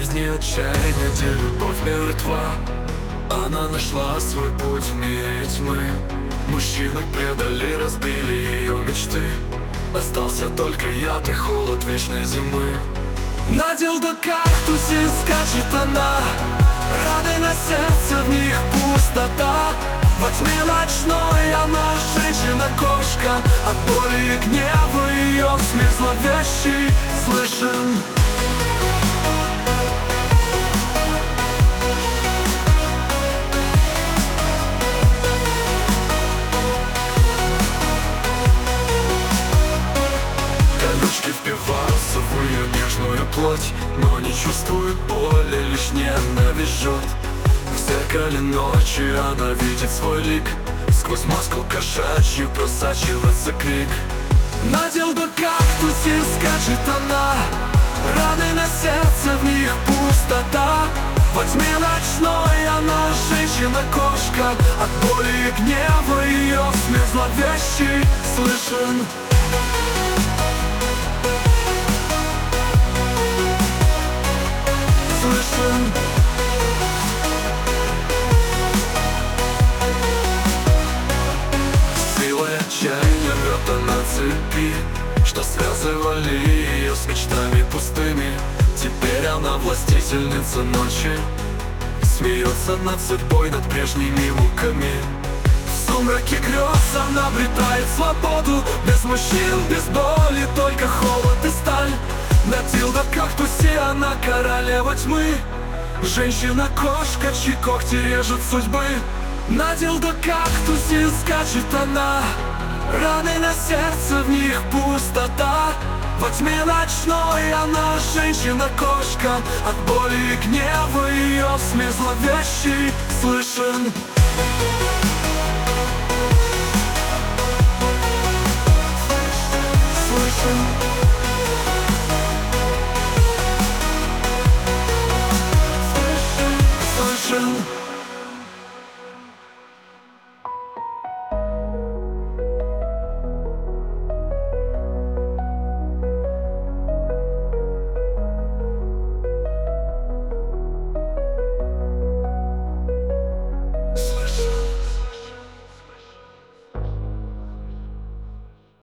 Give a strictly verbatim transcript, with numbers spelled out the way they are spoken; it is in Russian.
болезни, отчаяния, где любовь мертва. Она нашла свой путь в мире тьмы. Мужчины предали, разбили ее мечты. Остался только яд и холод вечной зимы. На дилдо кактусе скачет она, раны на сердце, в них пустота. Во тьме ночной она женщина-кошка, от боли и гнева ее смех зловещий слышен. Колючки впиваются в ее нежную плоть, но не чувствует боли, лишь ненависть жжет. В зеркале ночи она видит свой лик, сквозь маску кошачью просачивается крик. На дилдо кактусе скачет она, раны на сердце, в них пустота. Во тьме ночной она женщина-кошка, от боли и гнева ее смех зловещий слышен. Слышен. Силой отчаяния рвет она цепи, что связывали ее с мечтами пустыми. Теперь она властительница ночи, смеется над судьбой, над прежними муками. В сумраке грез она обретает свободу, без мужчин, без боли, только холод и сталь. На дилдо кактусе она королева тьмы, женщина-кошка, чьи когти режут судьбы. На дилдо кактусе скачет она, раны на сердце, в них пустота. Во тьме ночной она женщина-кошка, от боли и гнева ее смех зловещий слышен. Слышен.